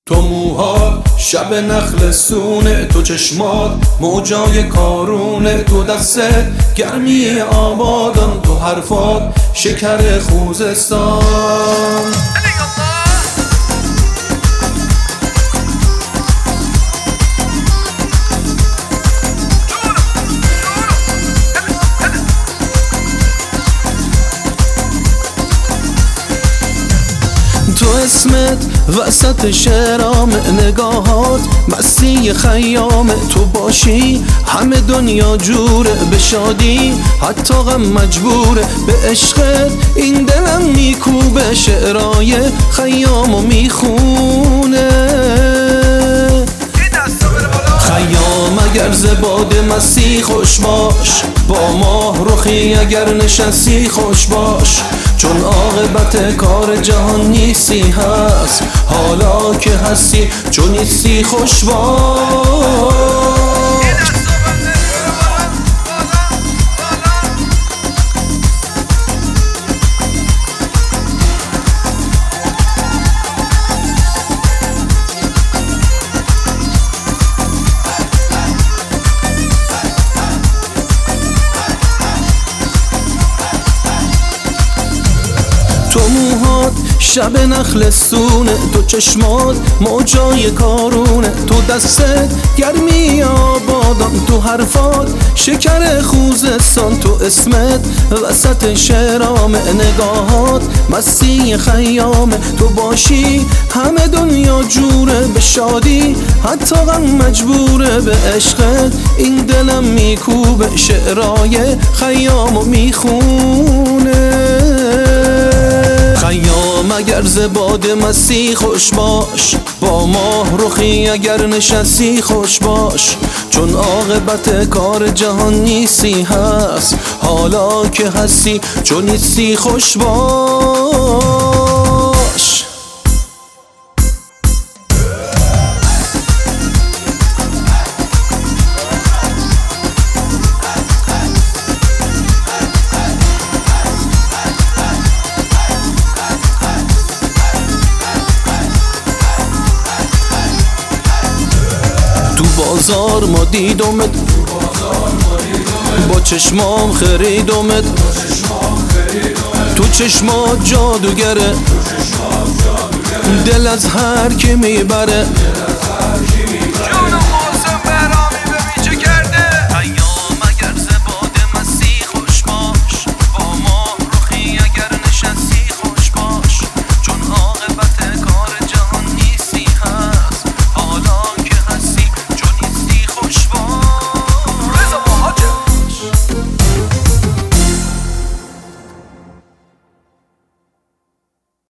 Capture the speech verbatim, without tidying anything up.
تو موها شب نخل سونه، تو چشمات موجای کارونه، تو دستت گرمی آبادان، تو حرفات شکر خوزستان. تو اسمت وسط شعرام، نگاهات مسیح خیام، تو باشی همه دنیا جوره به شادی، حتی غم مجبوره به عشقت. این دلم میکوبه شعرای خیام و میخونه. خیام اگر زباد مسیح خوش باش، با ماه رخی اگر نشستی خوش باش، چون عاقبت کار جهان نیستی هست، حالا که هستی چون نیستی خوش باش. تو موهات شب نخل سونه، تو چشمات موجای کارونه، تو دستت گرمی آبادان، تو حرفات شکر خوزستان، تو اسمت وسط شعرام، نگاهات مسیح خیامه، تو باشی همه دنیا جوره به شادی، حتی غم مجبوره به عشقت. این دلم میکوبه شعرای خیامو میخونه. خیام اگر زباد مسیح خوش باش، با ماه رخی اگر نشستی خوش باش، چون عاقبت کار جهان نیستی هست، حالا که هستی چون نیستی خوش باش. تو بازار ما دیدمت، با چشمام خریدمت، تو چشمات جادوگره، دل از هر کی میبره،